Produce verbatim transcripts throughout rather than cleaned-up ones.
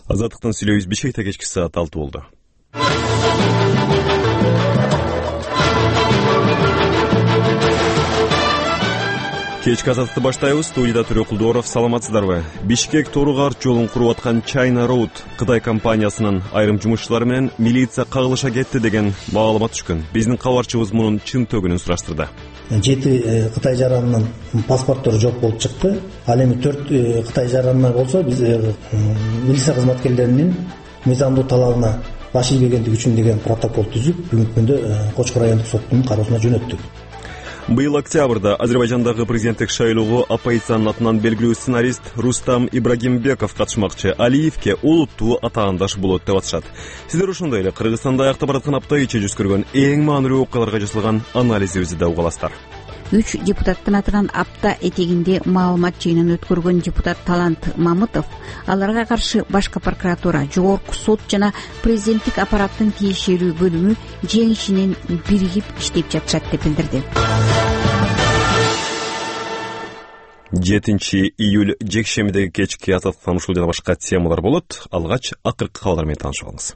Азаттыктан сүйлөйбүз. Бишкекте кечки саат алты болду. Кечки азаттыкты баштайбыз. Студияда Түрө Кулдоров. Саламатсыздарбы? Бишкек Тору арт жолун куруп аткан China Road Кытай компаниясынын айрым жумушчулары менен милиция кагылыша кетти деген маалымат түшкөн. Биздин кабарчыбыз мунун чын төгүнүн сураштырды. Жети Кытай жаранынын паспорттору жок болуп чыкты. Ал эми төрт Кытай жараны болсо биз милиция кызматкерлеринин мыйзамдуу талабына баш ийбегендиги үчүн деген протокол түзүп, бүгүнкү күндө Кочкор райондук соттун кароосуна жөнөттүк. Быйыл октябрда Азербайжандагы президенттик шайлоого оппозициянын атынан белгилүү сценарист Рустам Ибрагимбеков катышмакчы. Алиевке олуттуу атаандаш болот деп атышат. Сиздер ошондой эле Кыргызстанда аякта бараткан апта ичи жүз көргөн эң маанилүү окуяларга жасалган анализибизди да угаласыздар. Үч депутаттын атынан апта этегинде маалымат жыйынын өткөргөн депутат Талант Мамытов аларга каршы башкы прокуратура, жогорку сот жана президенттик аппараттын тиешелүү бөлүмү жеңишинен биригип иштеп жатышат деп билдирди. жетинчи июль жекшемидеги кечки азаттыктан ушул жана башка темалар болот. Алгач акыркы кабарлар менен таанышып алыңыз.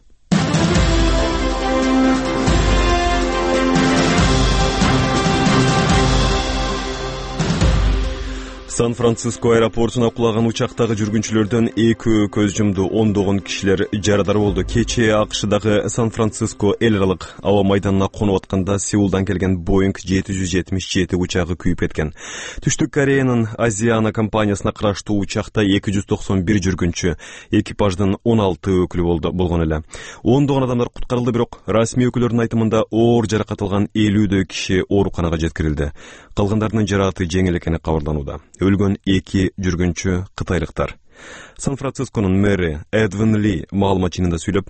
Сан-Франциско аэропортуна кулаган учактагы жүргүнчүлөрдөн экөө көз жумду, ондогон кишилер жарадар болду. Кечээ АКШдагы Сан-Франциско эл аралык аба майданына конуп атканда Сеулдан келген Боинг жети жүз жетимиш жети учагы күйүп кеткен. Түштүк Кореянын Азиана компаниясына караштуу учакта эки жүз токсон бир жүргүнчү, экипаждын он алты өкүлү болду болгон эле. ондогон адамдар куткарылды, бирок расмий өкүлдөрдүн айтымында оор жаракат алган элүүдөй киши ооруканага жеткирилди. Калгандардын жаракаты жеңил экени кабарланууда. Өлгөн эки жүргүнчү кытайлыктар. Сан-Францисконун мэри Эдвин Ли маалымат жыйынында сүйлөп,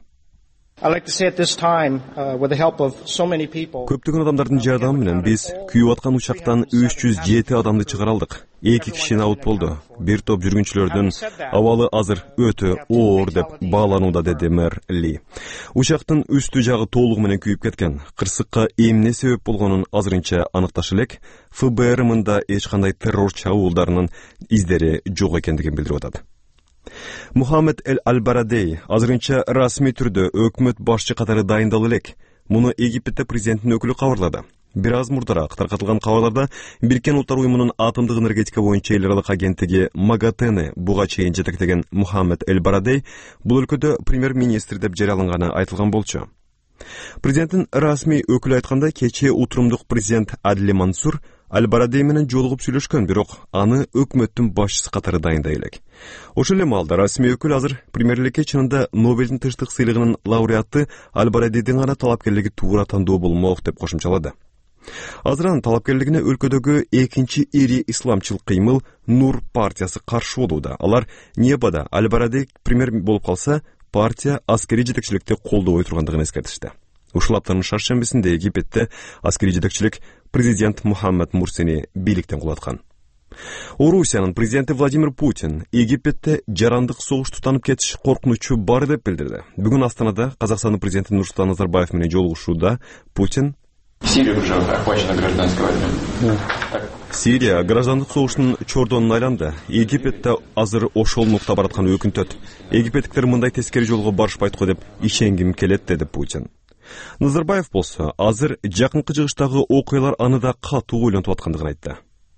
көптөгөн адамдардын жардамы менен биз күйүп аткан учактан үч жүз жети адамды чыгара алдык. Эки киши абут болду. Бир топ жүргүнчүлөрдүн абалы азыр өтө оор деп бааланууда, деди мэр Ли. Учактын үстү жагы толугу менен күйүп кеткен. Кырсыкка эмне себеп болгонун азырынча аныкташ элек. эф бэ эр мында эч кандай террор чабуулдарынын издери жок экендигин билдирип атат. Мухаммед Эль-Альбарадей азырынча расмий түрдө өкмөт башчы катары дайындалып элек. Муну Египетте президенттин өкүлү кабарлады. Бир аз мурдараак таркатылган кабарларда Бириккен Улуттар уюмунун атомдук энергетика боюнча эл аралык агенттиги МАГАТЭны буга чейин жетектеген Мухаммед Эль-Барадей бул өлкөдө премьер-министр деп жарыяланганы айтылган болчу. Президенттин расмий өкүлү айткандай, кечээ утурумдук президент Адли Мансур Аль-Барадей менен жолугуп сүйлөшкөн, бирок аны өкмөттүн башчысы катары дайындай элек. Ошол эле маалда расмий өкүл азыр премьерликке чынында Нобелдин тынчтык сыйлыгынын лауреаты Аль-Барадейдин гана талапкерлиги туура тандоо болмок деп кошумчалады. Азыр анын талапкерлигине өлкөдөгү экинчи ири исламчыл кыймыл Нур партиясы каршы болууда. Алар Небада Аль-Барадей премьер болуп калса, партия аскерий жетекчиликти колдобой тургандыгын эскертишти. Ушул аптанын шаршембисинде Египетте аскерий жетекчилик президент Мухаммед Мурсини бийликтен кулаткан. Орусиянын президенти Владимир Путин Египетте жарандык согуш тутанып кетиш коркунучу бар деп билдирди. Бүгүн Астанада Казакстандын президенти Нурсултан Назарбаев менен жолугушууда Путин Сирия уже охвачена гражданской войной. Сирия граждандык согуштун чордонуна айланды. Египетте азыр ошол нукта баратканы өкүнтөт. Египеттиктер мындай тескери жолго барышпайт го деп ишенгим келет, деди Путин. Назарбаев болсо азыр жакынкы жыгыштагы окуялар аны да катуу ойлонтуп аткандыгын айтты.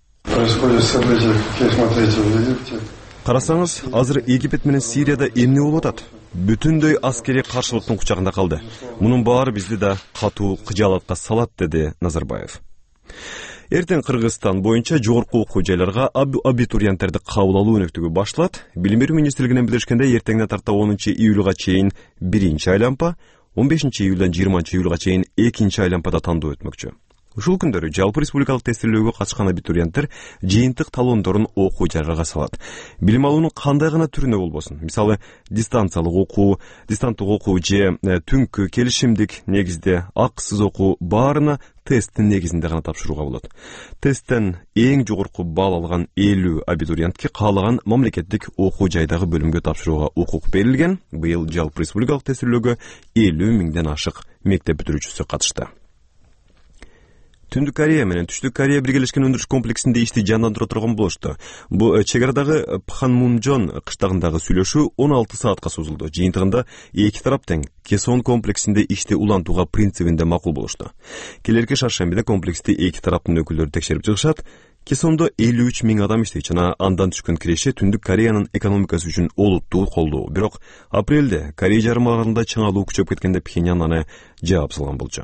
Карасаңыз, азыр Египет менен Сирияда эмне болуп атат? Бүтүндөй аскерий каршылыктын кучагында калды. Мунун баары бизди да катуу кыжаалатка салат, деди Назарбаев. Эртең Кыргызстан боюнча жогорку окуу жайларга абитуриенттерди кабыл алуу өнөктүгү башталат. Билим берүү министрлигинен билдиришкенде, эртеңден тарта онунчу июлга чейин биринчи айлампа, он бешинчи июлдан жыйырманчы июлга чейин экинчи айлампада тандоо өтмөкчү. Ушул күндөрү жалпы республикалык тестилөөгө катышкан абитуриенттер жыйынтык талондорун окуу жайларга салат. Билим алуунун кандай гана түрүнө болбосун, мисалы дистанциялык окуу, дистанттык окуу же түнкү келишимдик негизде акысыз окуу баарына тесттин негизинде гана тапшырууга болот. Тесттен эң жогорку балл алган элүү абитуриентке каалаган мамлекеттик окуу жайдагы бөлүмгө тапшырууга укук берилген. Быйыл жалпы республикалык тестилөөгө элүү миңден ашык мектеп бүтүрүүчүсү катышты. Түндүк Корея менен Түштүк Корея биргелешкен өндүрүш комплексинде ишти жандандыра турган болушту. Бу чек арадагы Пханмунжон кыштагындагы сүйлөшүү он алты саатка созулду. Жыйынтыгында эки тарап тең Кесон комплексинде ишти улантууга принцибинде макул болушту. Келерки шаршембиде комплексти эки тараптын өкүлдөрү текшерип чыгышат. Кесондо элүү үч миң адам иштейт жана андан түшкөн киреше Түндүк Кореянын экономикасы үчүн олуттуу колдоо. Бирок апрелде Корея жарымаралында чыңалуу күчөп кеткенде Пхеньян аны жаап салган болчу.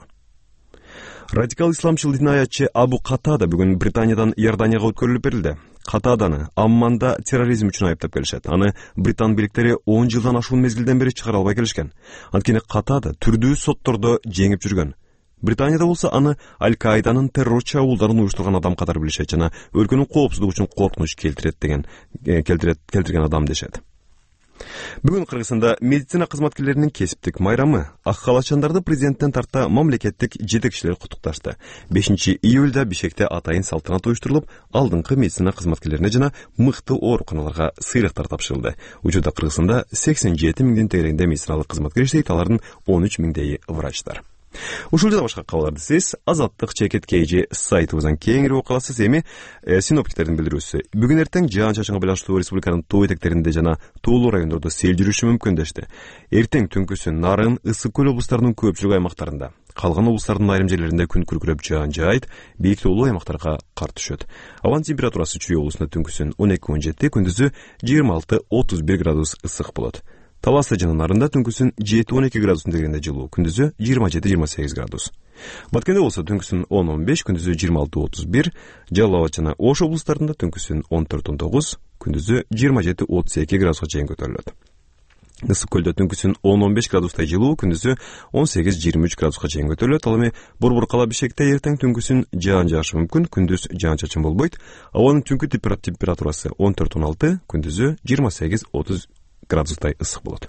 Радикал исламчыл дин аятчы Абу Катада бүгүн Британиядан Иорданияга өткөрүлүп берилди. Катаданы Амманда терроризм үчүн айыптап келишет. Аны Британ бийликтери он жылдан ашуун мезгилден бери чыгара албай келишкен. Анткени Катада түрдүү соттордо жеңип жүргөн. Британияда болсо аны Аль-Каиданын террор чабуулдарын уюштурган адам катары билишет жана өлкөнүн коопсуздугу үчүн коркунуч келтирет деген келтирет келтирген адам дешет. Бүгүн Кыргызстанда медицина кызматкерлеринин кесиптик майрамы. Ак халачандарды президенттен тарта мамлекеттик жетекчилер куттукташты. бешинчи июлда Бишкекте атайын салтанат уюштурулуп, алдыңкы медицина кызматкерлерине жана мыкты ооруканаларга сыйлыктар тапшырылды. Учурда Кыргызстанда сексен жети миңдин тегерегинде медициналык кызматкер иштейт, алардын он үч миңдейи врачтар. Ушул жана башка кабарларды сиз Азаттык чекет кейжи сайтыбыздан кеңири окуя аласыз. Эми э, синоптиктердин билдирүүсү. Бүгүн эртең жаан-чачынга байланыштуу республиканын тоо этектеринде жана тоолуу райондордо сел жүрүшү мүмкүн дешти. Эртең түнкүсүн Нарын, Ысык көл облустарынын көпчүлүк аймактарында, калган облустардын айрым жерлеринде күн күркүрөп жаан жаайт, бийик тоолуу аймактарга кар түшөт. Абанын температурасы Чүй облусунда түнкүсүн он эки он жети, күндүзү жыйырма алты отуз бир градус ысык болот. Таласта жана Нарында түнкүсүн жети он эки градус тегерегинде жылуу, күндүзү жыйырма жети жыйырма сегиз градус. Баткенде болсо түнкүсүн он он беш, күндүзү жыйырма алты отуз бир, Жалал Абад жана Ош облустарында түнкүсүн он төрт он тогуз, күндүзү жыйырма жети отуз эки градуска чейин көтөрүлөт. Ысык көлдө түнкүсүн он он беш градустай жылуу, күндүзү он сегиз жыйырма үч градуска чейин көтөрүлөт. Ал эми Борбор кала Бишкекте эртең түнкүсүн жаан жаашы мүмкүн, күндүз жаан-чачын болбойт. Абанын түнкү температурасы он төрт он алты, күндүзү жыйырма сегиз отуз градустай ысык болот.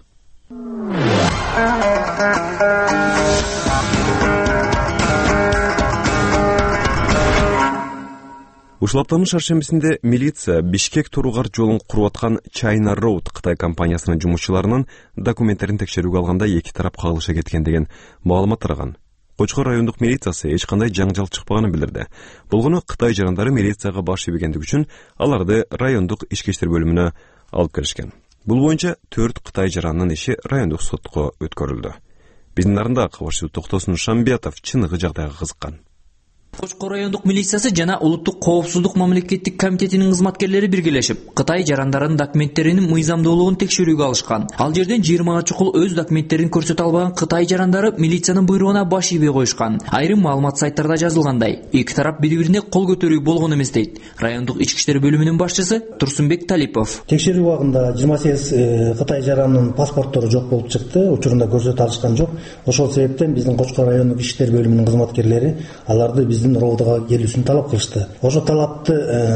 Ушул аптанын шаршембисинде милиция Бишкек Торугар жолун куруп аткан China Road Кытай компаниясынын жумушчуларынын документтерин текшерүүгө алганда эки тарап кагылыша кеткен деген маалымат тараган. Кочкор райондук милициясы эч кандай жаңжал чыкпаганын билдирди. Болгону Кытай жарандары милицияга баш ийбегендиги үчүн аларды райондук ички иштер бөлүмүнө алып келишкен. Бул боюнча төрт Кытай жаранынын иши райондук сотко өткөрүлдү. Биздин Нарында кабарчы Токтосун Шамбетов чыныгы жагдайга кызыккан. Кочкор райондук милициясы жана улуттук коопсуздук мамлекеттик комитетинин кызматкерлери биргелешип, Кытай жарандарынын документтеринин мыйзамдуулугун текшерүүгө алышкан. Ал жерден жыйырмага чукул өз документтерин көрсөтө албаган Кытай жарандары милициянын буйругуна баш ийбей коюшкан. Айрым маалымат сайттарда жазылгандай, эки тарап бири-бирине кол көтөрүү болгон эмес дейт райондук ички иштер бөлүмүнүн башчысы Турсунбек Талипов. Текшерүү убагында жыйырма сегиз Кытай жаранынын паспорттору жок болуп чыкты, учурунда көрсөтө алышкан жок. Ошол себептен биздин Кочкор райондук ички иштер бөлүмүнүн кызматкерлери аларды биздин роодага келүүсүн талап кылышты. Ошо талапты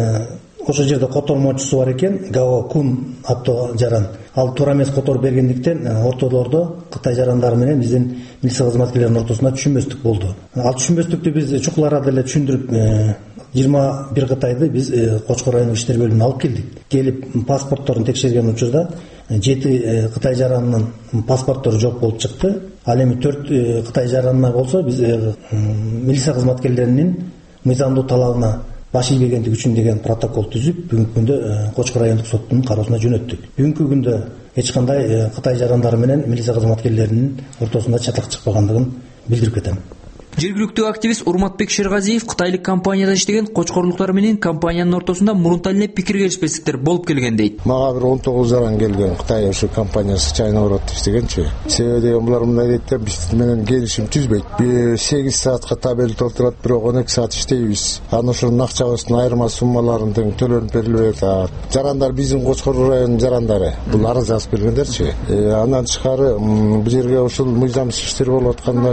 ошол жерде котормочусу бар экен, Гао Кун аттуу жаран. Ал туура эмес которуп бергендиктен ортолордо Кытай жарандары менен биздин милиция кызматкерлеринин ортосунда түшүнбөстүк болду. Ал түшүнбөстүктү биз чукул арада эле түшүндүрүп жыйырма бир Кытайды биз Кочкор райондук иштер бөлүмүнө алып келдик. Келип паспортторун текшерген учурда жети Кытай жаранынын паспорттору жок болуп чыкты. Ал эми төрт Кытай жаранына болсо биз милиция кызматкерлеринин мыйзамдуу талабына баш ийбегендиги үчүн деген протокол түзүп, бүгүнкү күндө Кочкор райондук соттун кароосуна жөнөттүк. Бүгүнкү күндө эч кандай Кытай жарандары менен милиция кызматкерлеринин ортосунда чатак чыкпагандыгын билдирип кетем. Жергиликтүү активист Урматбек Шергазиев Кытайлык компанияда иштеген кочкорлуктар менен компаниянын ортосунда мурунтан эле пикир келишпестиктер болуп келген дейт. Мага бир он тогуз жаран келген, Кытай ошо компаниясы China Road иштегенчи. Себеби деген булар мындай дейт да, биз менен келишим түзбөйт. сегиз саатка табел толтурат, бирок он эки саат иштейбиз. Анан ошонун акчабыздын айырма суммаларын тең төлөнүп берилбей атат. Жарандар биздин Кочкор районунун жарандары. Бул арыз жазып бергендерчи. Андан тышкары бул жерге ушул мыйзамсыз иштер болуп атканда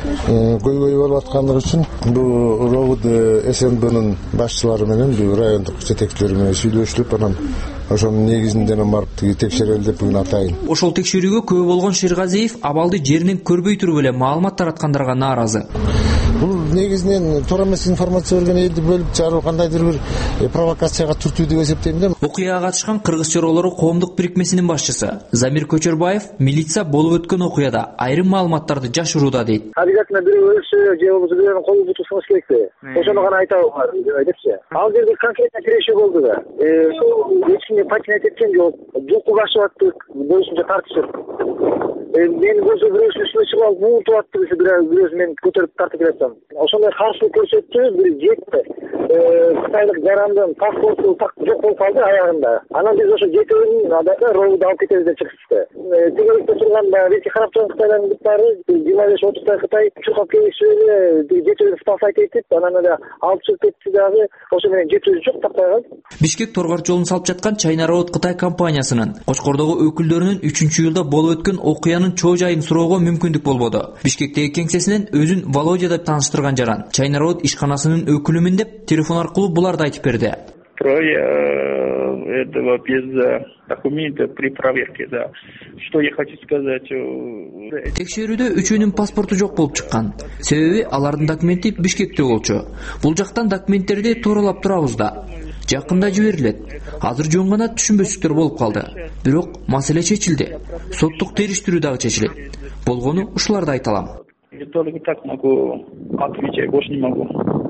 көйгөй болуп аткандыгы үчүн бул Роуд СНБнын башчылары менен бул райондук жетекчилери менен сүйлөшүлүп, анан ошонун негизинде барып тиги текшерели деп бүгүн атайын. Ошол текшерүүгө күбө болгон Шергазиев абалды жеринен көрбөй туруп эле маалымат тараткандарга нааразы. Бул негизинен туура эмес информация берген элди бөлүп чыгаруу кандайдыр бир провокацияга түртүү деп эсептейм да. Окуяга катышкан Кыргыз чоролору коомдук бирикмесинин башчысы Замир Көчөрбаев милиция болуп өткөн окуяда айрым маалыматтарды жашырууда дейт. Обязательно бирөө өлсө же болбосо бирөөнүн колун бутушуңуз керекпи? Ошону гана айта алам депчи. Ал жерде конкретно тирешүү болду да. Эч кимге починять эткен жок. Жокку башып аттык, боюнча тартышып. Мен өзү бирөөсү үстүнө чыгып алып муутуп аттым, бирөөсү мен көтөрүп тартып келатсам. Ошондой каршылык көрсөттү, бир жети кытайлык жарандын паспорту так жок болуп калды аягында. Анан биз ошо жетөөнүн адайда ровду алып кетебиз деп чыкышты. Тегеректе турган баягы бирки карап турган кытайлардын буттары жыйырма беш отуздай кытай чуркап келишип эле жетөөнү спасать этип, анан эле алып чыгып кетти дагы. Ошо менен жетөөсү жок таппай калды. Бишкек торгар жолун салып жаткан China Road Кытай компаниясынын Кочкордогу өкүлдөрүнүн үчүнчү жылда болуп өткөн окуянын чоо жайын суроого мүмкүндүк болбоду. Бишкектеги кеңсесинен өзүн Володя деп тааныштырган жаран China Road ишканасынын өкүлүмүн деп телефон аркылуу буларды айтып берди. Трое этого без документов при проверке, да. Что я хочу сказать? Текшерүүдө үчөөнүн паспорту жок болуп чыккан. Себеби алардын документи Бишкекте болчу. Бул жактан документтерди тууралап турабыз да. Жакында жиберилет. Азыр жөн гана түшүнбөстүктөр болуп калды. Бирок маселе чечилди. Соттук териштирүү дагы чечилет. Болгону ушуларды айта алам. Я только так могу отвечать, больше не могу.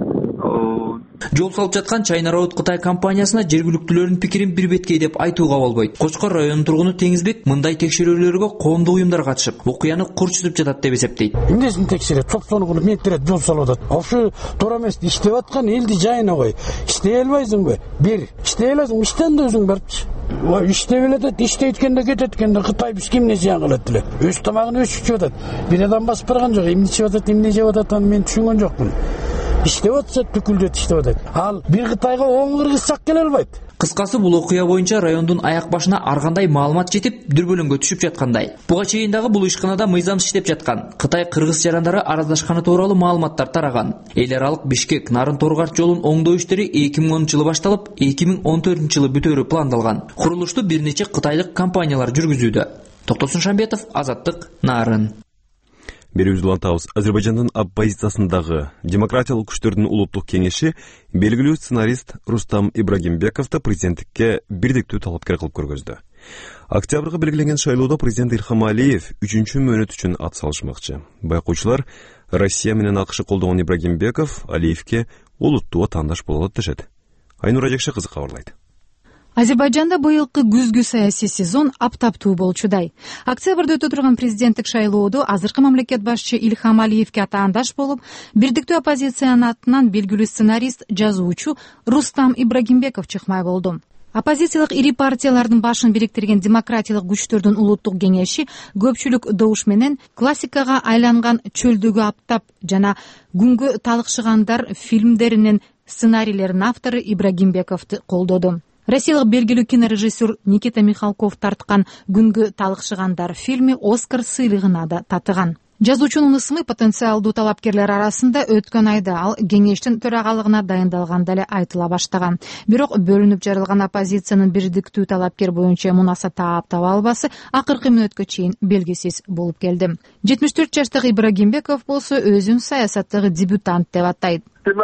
Жол салып жаткан China Road Кытай компаниясына жергиликтүүлөрдүн пикирин бир беткей деп айтууга болбойт. Кочкор районунун тургуну Теңизбек мындай текшерүүлөргө коомдук уюмдар катышып, окуяны курчутуп жатат деп эсептейт. Эмнесин текшерет? Собственно кылып меттерет, жол салып атат. Ошо туура эмес иштеп аткан элди жайына кой. Иштей албайсыңбы? Бир. Иштей аласың, иштен да өзүң барчы. Иштеп элетет, иштейт эткенде кетет эткенде Кытай бизге эмне зыян кылат эле? Өз тамагын өзү чыгып атат. Бир адам басып барган жок, эмне чыгып атат, эмне жеп атат, аны мен түшүнгөн жокмун. Иштеп атса түкүлдөт иштеп атат. Ал бир Кытайга он кыргызчак келе албайт. Кыскасы бул окуя боюнча райондун аяк башына ар кандай маалымат жетип, дүрбөлөңгө түшүп жаткандай. Буга чейин дагы бул ишканада мыйзамсыз иштеп жаткан Кытай кыргыз жарандары араздашканы тууралуу маалыматтар тараган. Эл аралык Бишкек Нарын Торгарч жолун оңдоо иштери эки миң онунчу жылы башталып, эки миң он төртүнчү жылы бүтөөрү пландалган. Курулушту бир нече кытайлык компаниялар жүргүзүүдө. Токтосун Шамбетов, Азаттык, Нарын. Берүүбүздү улантабыз. Азербайжандын оппозициясындагы демократиялык күчтөрдүн улуттук кеңеши белгилүү сценарист Рустам Ибрагимбековду президенттикке бирдиктүү талапкер кылып көргөздү. Октябрга белгиленген шайлоодо президент Илхам Алиев үчүнчү мөөнөт үчүн ат салышмакчы. Байкоочулар Россия менен АКШ колдогон Ибрагимбеков Алиевке улуттуу атаандаш болот дешет. Айнура Жекше кызы кабарлайт. Азербайжанда быйылкы күзгү саясий сезон аптаптуу болчудай. Октябрда өтө турган президенттик шайлоодо азыркы мамлекет башчы Илхам Алиевке атаандаш болуп, бирдиктүү оппозициянын атынан белгилүү сценарист, жазуучу Рустам Ибрагимбеков чыкмай болду. Оппозициялык ири партиялардын башын бириктирген демократиялык күчтөрдүн улуттук кеңеши көпчүлүк добуш менен классикага айланган Чөлдөгү аптап жана Күнгө талыкшыгандар фильмдеринин сценарийлеринин автору Ибрагимбековду колдоду. Россиялык белгилүү кинорежиссер Никита Михалков тарткан Күнгө талыкшыгандар фильми Оскар сыйлыгына да татыган. Жазуучунун ысымы потенциалдуу талапкерлер арасында өткөн айда ал кеңештин төрагалыгына дайындалганда эле айтыла баштаган. Бирок бөлүнүп жарылган оппозициянын бирдиктүү талапкер боюнча мунаса таап таба албасы акыркы мүнөткө чейин белгисиз болуп келди. жетимиш төрт жаштагы Ибрагимбеков болсо өзүн саясаттагы дебютант деп атайт.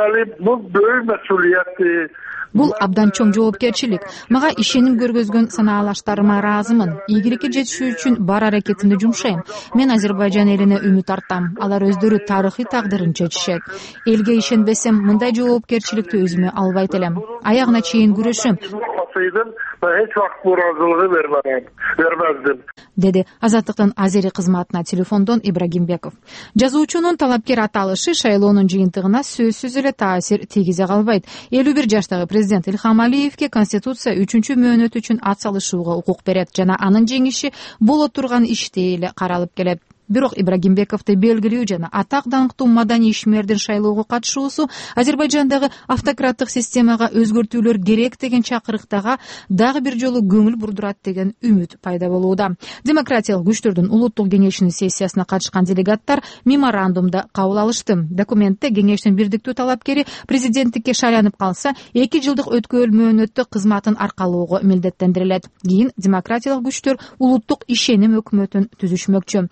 Бул абдан чоң жоопкерчилик. Мага ишеним көргөзгөн санаалаштарыма ыраазымын. Ийгиликке жетишүү үчүн бар аракетимди жумшайм. Мен Азербайжан элине үмүт артам. Алар өздөрү тарыхый тагдырын чечишет. Элге ишенбесем, мындай жоопкерчиликти өзүмө албайт элем. Аягына чейин күрөшөм. Hiç vakt bu razılığı vermezdim. Dedi Азаттыктын азери кызматына телефондон Ибрагимбеков. Жазуучунун талапкер аталышы шайлоонун жыйынтыгына сөзсүз эле таасир тийгизе калбайт. элүү бир жаштагы президент Илхам Алиевке Конституция үчүнчү мөөнөт үчүн ат салышууга укук берет жана анын жеңиши боло турган иштей эле каралып келет. Бирок Ибрагимбековду белгилүү жана атак даңктуу маданий ишмердин шайлоого катышуусу Азербайжандагы автократтык системага өзгөртүүлөр керек деген чакырыктага дагы бир жолу көңүл бурдурат деген үмүт пайда болууда. Демократиялык күчтөрдүн улуттук кеңешинин сессиясына катышкан делегаттар меморандумда кабыл алышты. Документте кеңештин бирдиктүү талапкери президенттикке шайланып калса, эки жылдык өткөөл мөөнөттө кызматын аркалоого милдеттендирилет. Кийин демократиялык күчтөр улуттук ишеним өкмөтүн түзүшмөкчү. Ал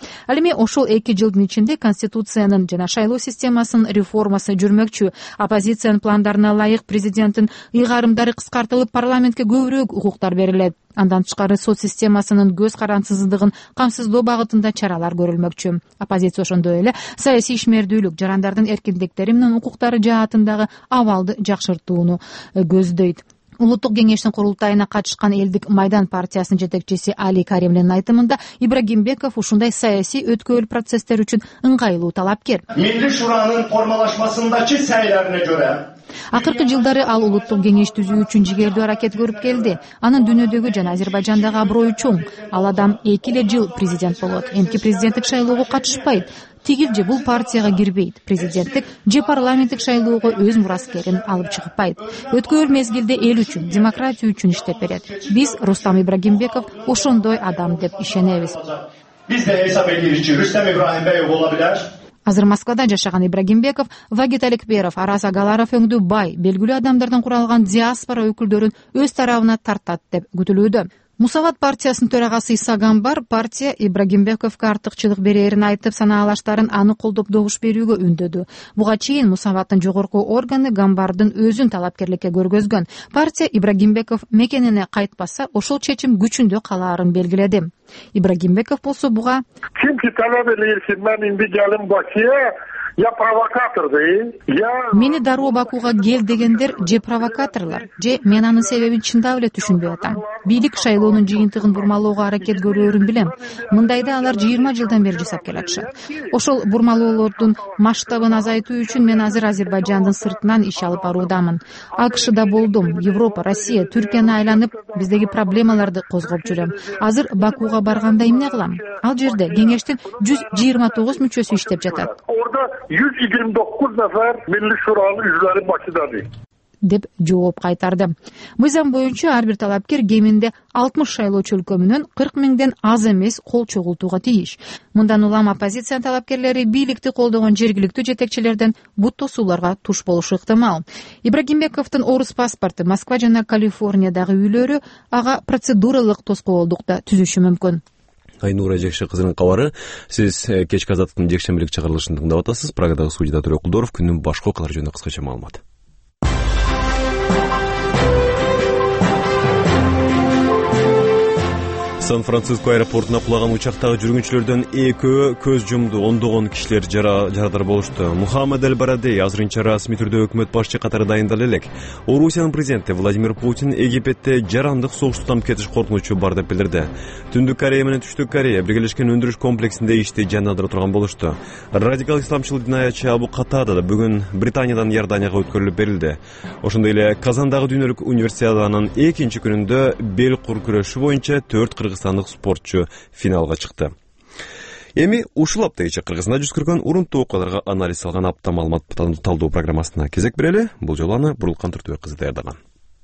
Эми ошол эки жылдын ичинде конституциянын жана шайлоо системасынын реформасы жүрмөкчү. Оппозициянын пландарына ылайык президенттин ыйгарымдары кыскартылып, парламентке көбүрөөк укуктар берилет. Андан тышкары сот системасынын көз карансыздыгын камсыздоо багытында чаралар көрүлмөкчү. Оппозиция ошондой эле саясий ишмердүүлүк, жарандардын эркиндиктери менен укуктары жаатындагы абалды жакшыртууну көздөйт. Улуттук кеңештин курултайына катышкан Элдик Майдан партиясынын жетекчиси Али Каримдин айтымында Ибрагимбеков ушундай саясий өткөөл процесстер үчүн ыңгайлуу талапкер. Milli Şura'nın formalaşmasındaki seylerine göre Акыркы жылдары ал улуттук кеңеш түзүү үчүн жигердүү аракет көрүп келди. Анын дүйнөдөгү жана Азербайжандагы аброю чоң. Ал адам эки эле жыл президент болот. Эмки президенттик шайлоого катышпайт. Тигил же бул партияга кирбейт. Президенттик же парламенттик шайлоого өз мураскерин алып чыкпайт. Өткөрүл мезгилде эл үчүн, демократия үчүн иштеп берет. Биз Рустам Ибрагимбеков ошондой адам деп ишенебиз. Biz de hesap ediyoruz ki Rüstem İbrahim Bey olabilir. Азыр Москвада жашаган Ибрагимбеков, Вагит Аликберов, Арас Агаларов өңдүү бай, белгилүү адамдардан куралган диаспора өкүлдөрүн өз тарабына тартат деп күтүлүүдө. Мусават партиясынын төрагасы Иса Гамбар партия Ибрагимбековго артыкчылык берерин айтып, санаалаштарын аны колдоп добуш берүүгө үндөдү. Буга чейин Мусаваттын жогорку органы Гамбардын өзүн талапкерликке көргөзгөн. Партия Ибрагимбеков мекенине кайтпаса, ошол чечим күчүндө калаарын белгиледи. Ибрагимбеков болсо буга Kimki talep ediyor ki ben indi gelim Bakı'ya ya провокатор değil, ya... Мени дароо Бакууга кел дегендер же провокаторлор, же мен анын себебин чындап эле түшүнбөй атам. Бийлик шайлоонун жыйынтыгын бурмалоого аракет көрөөрүн билем. Мындайды алар жыйырма жылдан бери жасап келатышат. Ошол бурмалоолордун масштабын азайтуу үчүн мен азыр Азербайжандын сыртынан иш алып баруудамын. АКШда болдум, Европа, Россия, Түркияны айланып, биздеги проблемаларды козгоп жүрөм. Азыр Бакууга барганда эмне кылам? Ал жерде кеңештин жүз жыйырма тогуз мүчөсү иштеп жатат. yüz yirmi dokuz nefer Milli Şura'nın üyeleri Bakı'da değil. деп жооп кайтарды. Мыйзам боюнча ар бир талапкер кеминде алтымыш шайлоочу өлкөмүнөн кырк миңден аз эмес кол чогултууга тийиш. Мындан улам оппозиция талапкерлери бийликти колдогон жергиликтүү жетекчилерден бут тосууларга туш болушу ыктымал. Ибрагимбековдун орус паспорту, Москва жана Калифорниядагы үйлөрү ага процедуралык тоскоолдукта түзүшү мүмкүн. Айнура Жекши кызынын кабары. Сиз кечки азаттын жекшембилик чыгарылышын тыңдап атасыз. Прагадагы студияда Төрө Кулдоров. Күндүн башка окуялары жөнүндө кыскача маалымат. Сан-Франциско аэропортуна кулаган учактагы жүргүнчүлөрдөн экөө көз жумду, ондогон кишилер жарадар болушту. Мухаммад Эль-Барадей азырынча расмий түрдө өкмөт башчы катары дайындала элек. Орусиянын президенти Владимир Путин Египетте жарандык согуштан кетиш коркунучу бар деп билдирди. Түндүк Корея менен Түштүк Корея биргелешкен өндүрүш комплексинде ишти жандандыра турган болушту. Радикал исламчыл динаятчы Абу Катада да бүгүн Британиядан Иорданияга өткөрүлүп берилди. Ошондой эле Казандагы дүйнөлүк универсиаданын экинчи күнүндө бел кур күрөшү боюнча төрт кыргызстандык спортчу финалга чыкты. Эми ушул апта ичи Кыргызстанда жүз көргөн урунттуу окуяларга анализ салган апта маалымат талдоо программасына кезек берели. Бул жолу аны Бурулкан Түртөбек кызы даярдаган.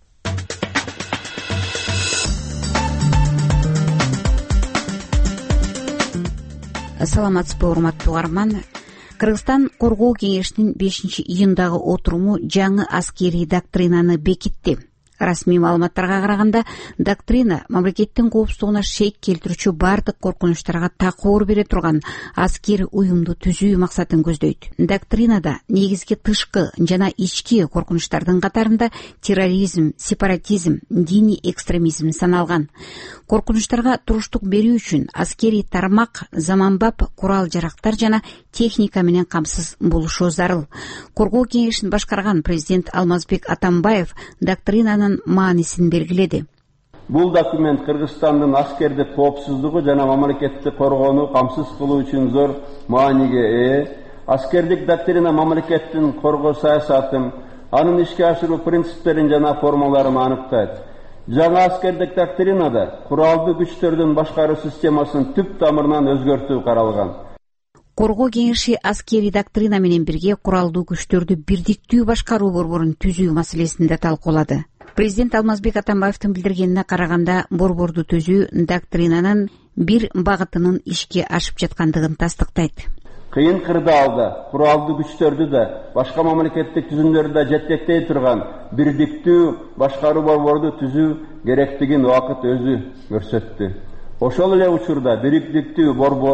Саламатсызбы, урматтуу угарман. Кыргызстан Коргоо кеңешинин бешинчи июндагы отуруму жаңы аскерий доктринаны бекитти. Расмий маалыматтарга караганда, доктрина мамлекеттин коопсуздугуна шек келтирүүчү бардык коркунучтарга такоор бере турган аскери уюмду түзүү максатын көздөйт. Доктринада негизги тышкы жана ички коркунучтардын катарында терроризм, сепаратизм, диний экстремизм саналган. Коркунучтарга туруштук берүү үчүн аскерий тармак заманбап курал-жарактар жана техника менен камсыз болушу зарыл. Коргоо кеңешин башкарган президент Алмазбек Атамбаев доктринанын маанисин белгиледи. Бул документ Кыргызстандын аскердик коопсуздугу жана мамлекетти коргоону камсыз кылуу үчүн зор мааниге ээ. Аскердик доктрина мамлекеттин коргоо саясатын, анын ишке ашыруу принциптерин жана формаларын аныктайт. Жаңы аскердик доктринада куралдуу күчтөрдүн башкаруу системасын түп тамырынан өзгөртүү каралган. Коргоо кеңеши аскерий доктрина менен бирге куралдуу күчтөрдү бирдиктүү башкаруу борборун түзүү маселесин да талкуулады. Президент Алмазбек Атамбаевдин билдиргенине караганда, борборду түзүү доктринанын бир багытынын ишке ашып жаткандыгын тастыктайт. Кыйын кырдаалда куралдуу күчтөрдү да башка мамлекеттик түзүмдөрдү да жетектей турган бирдиктүү башкаруу борборду түзүү керектигин убакыт өзү көрсөттү. Ошол эле учурда бирдиктүү борбор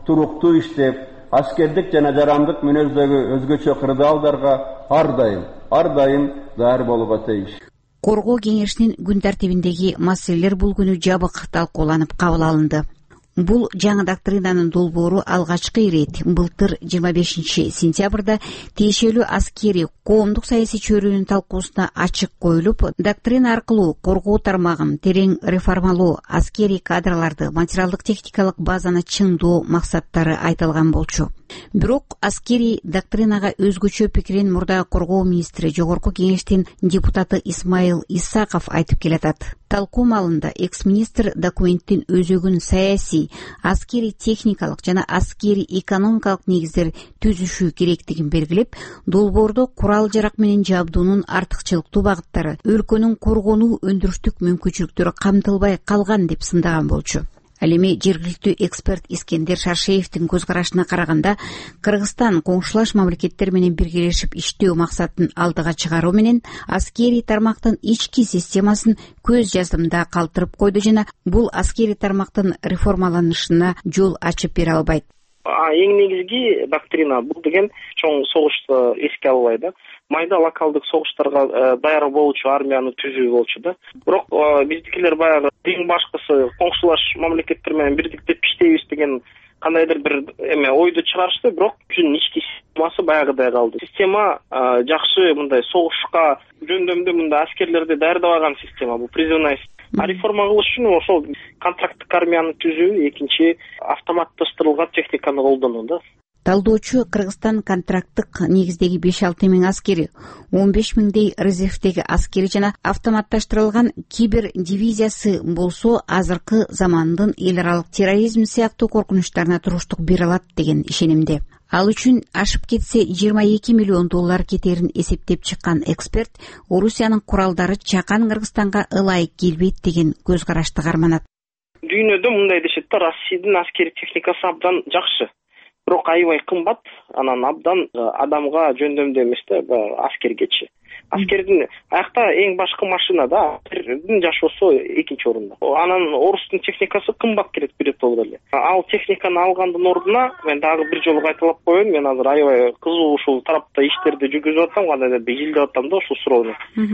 туруктуу иштеп, аскердик жана жарандык мүнөздөгү өзгөчө кырдаалдарга ар дайым, ар дайым даяр болууга тийиш. Коргоо кеңешинин күн тартибиндеги маселелер бул күнү жабык талкууланып кабыл алынды. Бул жаңы доктринанын долбоору алгачкы ирет былтыр жыйырма бешинчи сентябрда тиешелүү аскери коомдук саясий чөйрөнүн талкуусуна ачык коюлуп, доктрина аркылуу коргоо тармагын терең реформалоо, аскери кадрларды, материалдык техникалык базаны чыңдоо максаттары айтылган болчу. Бирок аскери доктринага өзгөчө пикирин мурда коргоо министри, жогорку кеңештин депутаты Исмаил Исаков айтып келатат. Талкуу маалында экс-министр документтин өзөгүн саясий, аскери техникалык жана аскери экономикалык негиздер түзүшү керектигин белгилеп, долбоордо курал жарак менен жабдуунун артыкчылыктуу багыттары, өлкөнүн коргонуу өндүрүштүк мүмкүнчүлүктөрү камтылбай калган деп сындаган болчу. Ал эми жергиликтүү эксперт Искендер Шаршеевдин көз карашына караганда, Кыргызстан коңшулаш мамлекеттер менен биргелешип иштөө максатын алдыга чыгаруу менен аскери тармактын ички системасын көз жаздымда калтырып койду жана бул аскери тармактын реформаланышына жол ачып бере албайт. Эң негизги доктрина бул деген чоң согушту эске албай да, майда локалдык согуштарга даяр болчу армияны түзүү болчу да. Бирок биздикилер баягы эң башкысы коңшулаш мамлекеттер менен бирдиктеп иштейбиз деген кандайдыр бир эме ойду чыгарышты, бирок жүн ички системасы баягыдай калды. Система жакшы мындай согушка жөндөмдүү мындай аскерлерди даярдабаган система, бул призывная. А реформа кылыш үчүн ошол контракттык армияны түзүү, экинчи автоматташтырылган техниканы колдонуу да. Талдоочу Кыргызстан контракттык негиздеги беш алты миң аскери, он беш миңдей резервдеги аскери жана автоматташтырылган кибер дивизиясы болсо азыркы замандын эл аралык терроризм сыяктуу коркунучтарына туруштук бере алат деген ишенимде. Ал үчүн ашып кетсе жыйырма эки миллион доллар кетерин эсептеп чыккан эксперт Орусиянын куралдары чакан Кыргызстанга ылайык келбейт деген көз карашты карманат. Дүйнөдө мындай дешет да, Россиянын аскери техникасы абдан жакшы. Бирок аябай кымбат, анан абдан адамга жөндөмдүү эмес да, аскергечи. Аскердин аякта эң башкы машина да, аскердин жашоосу экинчи орунда. Анан орустун техникасы кымбат келет биротоло эле. Ал техниканы алгандын ордуна мен дагы бир жолу кайталап коеюн, мен азыр аябай кызуу ушул тарапта иштерди жүргүзүп атам, кандайдыр бир изилдеп атам да ушул суроону.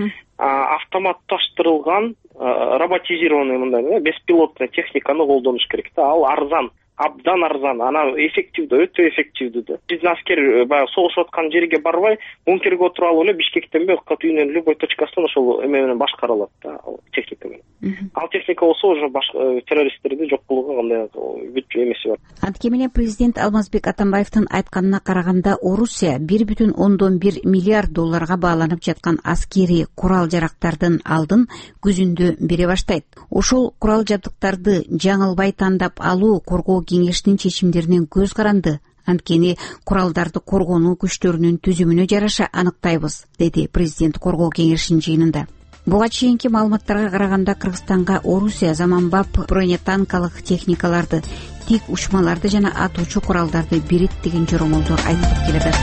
Автоматташтырылган, роботизированный мындай беспилотный техниканы колдонуш керек да, ал арзан. Абдан арзан, ана эффективдүү, өтө эффективдүү да. Биздин аскер баягы согушуп аткан жерге барбай, бункерге отуруп алып эле Бишкектен бе, үйүнүн любой точкасынан ошол эме менен башкарылат да, техника менен. Ал техника болсо уже террористтерди жок кылууга кандай бүт эмеси бар. Антке менен президент Алмазбек Атамбаевдин айтканына караганда, Орусия бир бүтүн ондон бир миллиард долларга бааланып жаткан аскери курал жарактардын алдын күзүндө бере баштайт. Ошол курал жабдыктарды жаңылбай тандап алуу коргоо кеңешинин чечимдеринен көз каранды. Анткени куралдарды коргонуу күчтөрүнүн түзүмүнө жараша аныктайбыз, деди президент коргоо кеңешинин жыйынында. Буга чейинки маалыматтарга караганда, Кыргызстанга Орусия заманбап бронетанкалык техникаларды, тик учмаларды жана атуучу куралдарды берет деген жоромолдор айтылып келет.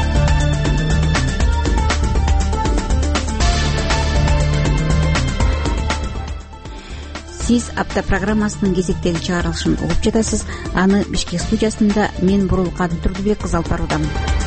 Сиз апта программасынын кезектеги чыгарылышын угуп жатасыз. Аны Бишкек студиясында мен Бурулкан Турдубек кыз алып баруудамын.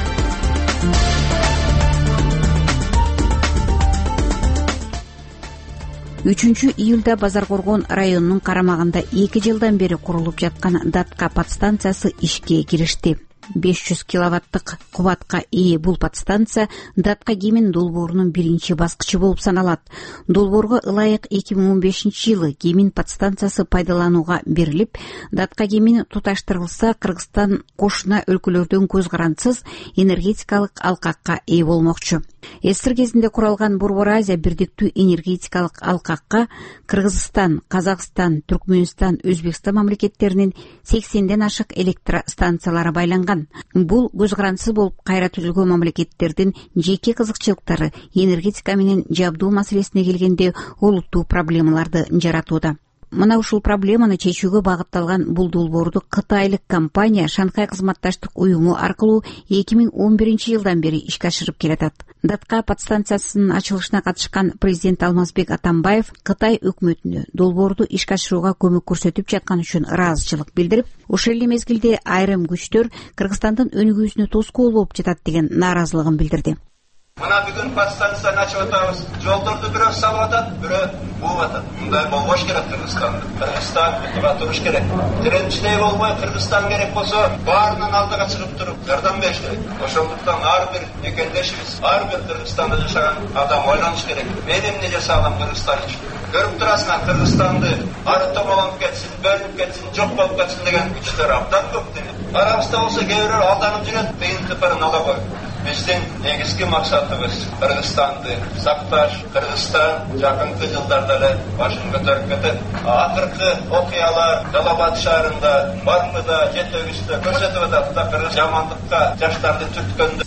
үчүнчү июлда Базаркоргон районунун карамагында эки жылдан бери курулуп жаткан Датка подстанциясы ишке киришти. беш жүз киловаттык кубатка ээ бул подстанция Датка Кемин долбоорунун биринчи баскычы болуп саналат. Долбоорго ылайык эки миң он бешинчи жылы Кемин подстанциясы пайдаланууга берилип, Датка Кемин туташтырылса, Кыргызстан кошуна өлкөлөрдөн көз карандысыз энергетикалык алкакка ээ болмокчу. Эстер кезинде куралган Борбор Азия бирдиктүү энергетикалык алкакка Кыргызстан, Казакстан, Түркмөнстан, Өзбекстан мамлекеттеринин сексенден ашык электростанциялары байланган. Бул көз карандысыз болуп кайра түзүлгөн мамлекеттердин жеке кызыкчылыктары энергетика менен жабдуу маселесине келгенде олуттуу проблемаларды жаратууда. Мына ушул проблеманы чечүүгө багытталган бул долбоорду кытайлык компания Шанхай кызматташтык уюму аркылуу эки миң он биринчи жылдан бери ишке ашырып келатат. Датка подстанциясынын ачылышына катышкан президент Алмазбек Атамбаев Кытай өкмөтүнө долбоорду ишке ашырууга көмөк көрсөтүп жаткан үчүн ыраазычылык билдирип, ошол эле мезгилде айрым күчтөр Кыргызстандын өнүгүүсүнө тоскоол болуп жатат деген нааразылыгын билдирди. Мына бүгүн подстанцияны ачып атабыз. Жолдорду бирөө салып атат, бирөө бууп атат. Мындай болбош керек Кыргызстанда. Кыргызстан бутуга туруш керек. Тиренчидей болбой, Кыргызстан керек болсо, баарынан алдыга чыгып туруп жардам бериш керек. Ошондуктан ар бир мекендешибиз, ар бир Кыргызстанда жашаган адам ойлоnuш керек. Мен эмне жасалам Кыргызстан үчүн? Көрүп турасыңар, Кыргызстанды ары томолонуп кетсин, бөлүнүп кетсин, жок болуп кетсин деген күчтөр абдан көп. Арабызда болсо кээ бирөө алданып жүрөт, тыйын кыпырын ала кой. Биздин негизги максатыбыз Кыргызстанды сакташ, Кыргызстан жакынкы жылдарда эле башын көтөрүп кетет. Акыркы окуялар Жалал-Абад шаарында, Бармыда, Жетөбүздө көрсөтүп атат да кыргыз жамандыкка жаштарды түрткөндө.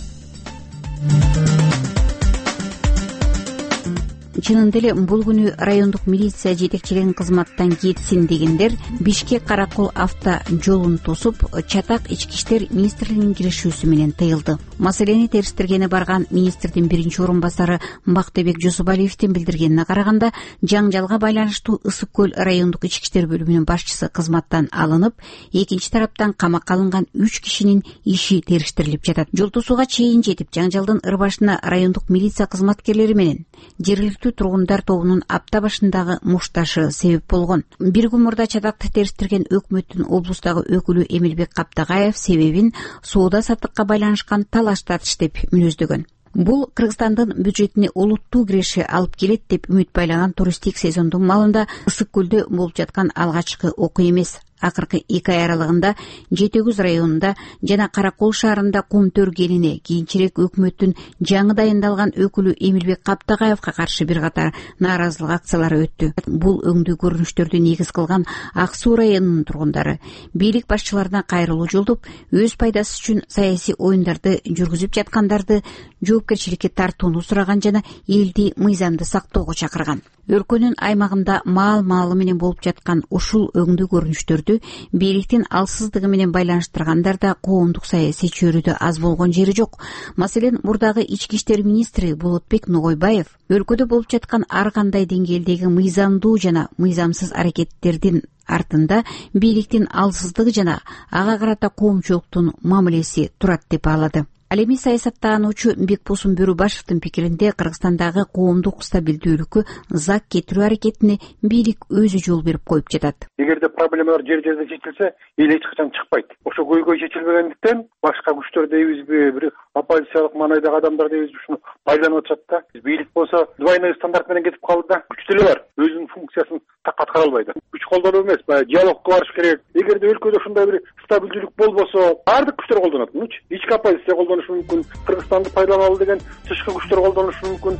Чынында эле бул күнү райондук милиция жетекчилигин кызматтан кетсин дегендер Бишкек Каракол авто жолун тосуп, Чатак ички иштер министрлигинин киришүүсү менен тыйылды. Маселени териштиргени барган министрдин биринчи орун басары Бактыбек Жусупалиевдин билдиргенине караганда, жаңжалга байланыштуу Ысык көл райондук ички иштер бөлүмүнүн башчысы кызматтан алынып, экинчи тараптан камакка алынган үч кишинин иши териштирилип жатат. Жол тосууга чейин жетип, жаңжалдын ырбашына райондук милиция кызматкерлери менен жергиликтүү тургундар тобунун апта башындагы мушташы себеп болгон. Бир күн мурда Чатакты териштирген өкмөттүн облустагы өкүлү Эмилбек Каптагаев себебин соода саттыкка байланышкан талаш тартыш деп мүнөздөгөн. Бул Кыргызстандын бюджетине олуттуу киреши алып келет деп үмүт байлаган туристтик сезондун малында Ысык көлдө болуп жаткан алгачкы окуу эмес. Акыркы эки ай аралыгында Жети Көз районунда жана Каракол шаарында Комтөр келине кийинчерээк өкмөттүн жаңы дайындалган өкүлү Эмилбек Каптагаевга каршы бир катар нааразылык акциялары өттү. Бул өңдүү көрүнүштөрдү негиз кылган Ак Суу районунун тургундары бийлик башчыларына кайрылуу жолдоп, өз пайдасы үчүн саясий оюндарды жүргүзүп жаткандарды жоопкерчиликке тартууну сураган жана элди мыйзамды сактоого чакырган. Өлкөнүн аймагында маал-маалы менен болуп жаткан ушул өңдүү көрүнүштөрдү бийликтин алсыздыгы менен байланыштыргандар да коомдук саясий чөйрөдө аз болгон жери жок. Маселен, мурдагы ички иштер министри Болотбек Ногойбаев өлкөдө болуп жаткан ар кандай деңгээлдеги мыйзамдуу жана мыйзамсыз аракеттердин артында бийликтин алсыздыгы жана ага карата коомчулуктун мамилеси турат деп баалады. Ал эми саясаттаануучу Бекбосун Бөрүбашевдин пикиринде Кыргызстандагы коомдук стабилдүүлүккө зак кетирүү аракетине бийлик өзү жол берип коюп жатат. Эгерде проблемалар жер жерде чечилсе, эл эч качан чыкпайт. Ошо көйгөй чечилбегендиктен башка күчтөр дейбизби, бир оппозициялык маанайдагы адамдар дейбизби, ушуну байланып атышат да. Бийлик болсо двойной стандарт менен кетип калды да. Күч деле бар, өзүнүн функциясын так аткара албайт. Күч колдонуу эмес, баягы диалогко барыш керек. Эгерде өлкөдө ушундай бир стабилдүүлүк болбосо, баардык күчтөр колдонот. Мынчы ички оппозиция колдонушу мүмкүн, Кыргызстанды пайдаланалы деген тышкы күчтөр колдонушу мүмкүн.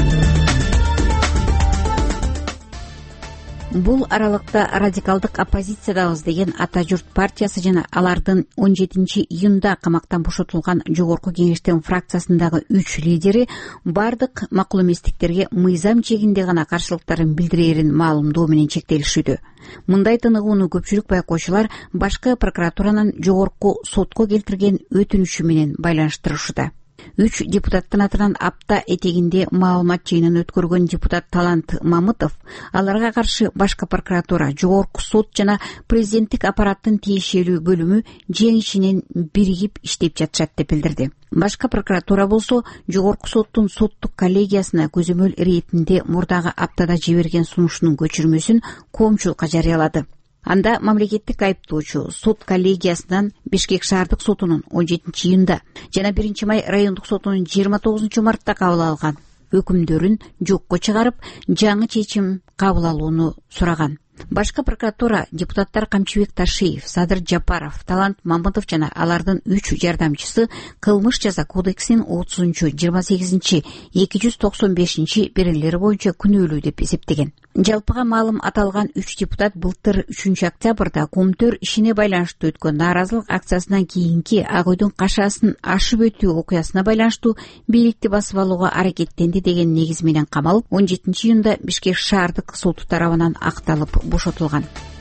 Бул аралыкта радикалдык оппозициядабыз деген Ата журт партиясы жана алардын он жетинчи июнда камактан бошотулган жогорку кеңештин фракциясындагы үч лидери бардык макул эместиктерге мыйзам чегинде гана каршылыктарын билдирерин маалымдоо менен чектелишүүдө. Мындай тыныгууну көпчүлүк байкоочулар башкы прокуратуранын жогорку сотко келтирген өтүнүшү менен байланыштырышууда. Үч депутаттын атынан апта этегинде маалымат жыйынын өткөргөн депутат Талант Мамытов аларга каршы башкы прокуратура, жогорку сот жана президенттик аппараттын тиешелүү бөлүмү жең ичинен биригип иштеп жатышат деп билдирди. Башкы прокуратура болсо жогорку соттун соттук коллегиясына көзөмөл иретинде мурдагы аптада жиберген сунушунун көчүрмөсүн коомчулукка жарыялады. Анда мамлекеттик айыптоочу сот коллегиясынан Бишкек шаардык сотунун он жетинчи июнда жана биринчи май райондук сотунун жыйырма тогузунчу мартта кабыл алган өкүмдөрүн жокко чыгарып, жаңы чечим кабыл алууну сураган. Башкы прокуратура депутаттар Камчыбек Ташиев, Садыр Жапаров, Талант Мамытов жана алардын үч жардамчысы кылмыш жаза кодексинин отузунчу, жыйырма сегизинчи, эки жүз токсон бешинчи берелери боюнча күнөөлүү деп эсептеген. Жалпыга маалым аталган үч депутат былтыр үчүнчү октябрда Комтөр ишине байланыштуу өткөн нааразылык акциясынан кийинки Ак Үйдүн кашаасын ашып өтүү окуясына байланыштуу бийликти басып алууга аракеттенди деген негиз менен камалып, он жетинчи июнда Бишкек шаардык соту тарабынан акталып бошотулган.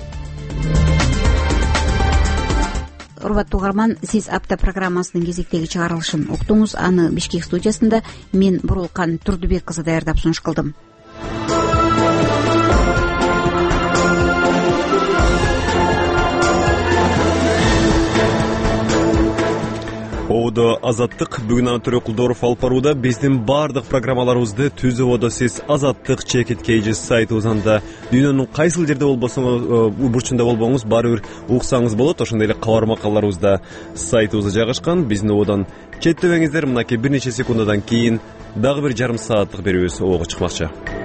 Урматтуу угарман, сиз апта программасынын кезектеги чыгарылышын уктуңуз. Аны Бишкек студиясында мен Бурулкан Турдубек кызы даярдап сунуш кылдым. Оодо Азаттык бүгүн Анатолий Кулдоров алып барууда. Биздин бардык программаларыбызды түзүп оодо сиз Азаттык чекит кейжи сайтыбызда дүйнөнүн кайсыл жерде болбосоңуз, бурчунда болбоңуз, баары бир уксаңыз болот. Ошондой эле кабар макалаларыбыз да сайтыбызда жайгашкан. Биздин оодон четтебеңиздер. Мынакей бир нече секундадан кийин дагы бир жарым сааттык берүүбүз оого чыкмакчы.